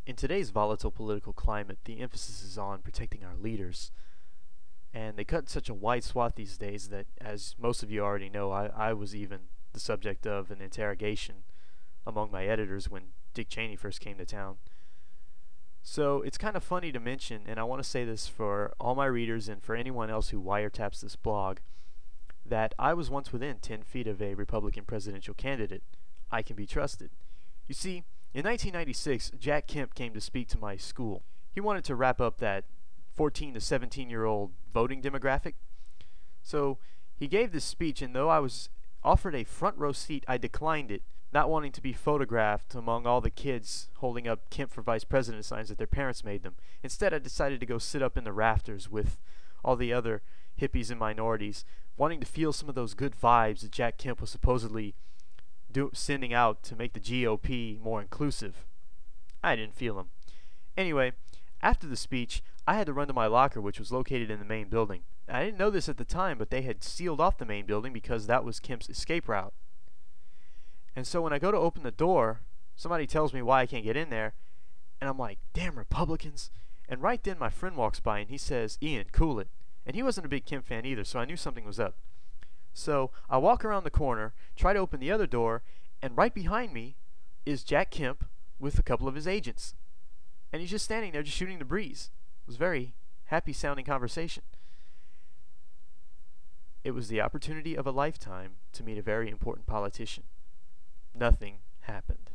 In today's volatile political climate, the emphasis is on protecting our leaders. And they cut such a wide swath these days that, as most of you already know, I was even the subject of an interrogation among my editors when Dick Cheney first came to town. So it's kind of funny to mention, and I want to say this for all my readers and for anyone else who wiretaps this blog, that I was once within 10 feet of a Republican presidential candidate. I can be trusted. You see, in 1996, Jack Kemp came to speak to my school. He wanted to wrap up that 14 to 17-year-old voting demographic. So he gave this speech, and though I was offered a front row seat, I declined it, not wanting to be photographed among all the kids holding up Kemp for vice president signs that their parents made them. Instead, I decided to go sit up in the rafters with all the other hippies and minorities, wanting to feel some of those good vibes that Jack Kemp was supposedly sending out to make the GOP more inclusive. I didn't feel him. Anyway, after the speech, I had to run to my locker, which was located in the main building. I didn't know this at the time, but they had sealed off the main building because that was Kemp's escape route. And so when I go to open the door, somebody tells me why I can't get in there, and I'm like, damn Republicans. And right then my friend walks by and he says, Ian, cool it. And he wasn't a big Kemp fan either, so I knew something was up. So I walk around the corner, try to open the other door, and right behind me is Jack Kemp with a couple of his agents. And he's just standing there just shooting the breeze. It was a very happy sounding conversation. It was the opportunity of a lifetime to meet a very important politician. Nothing happened.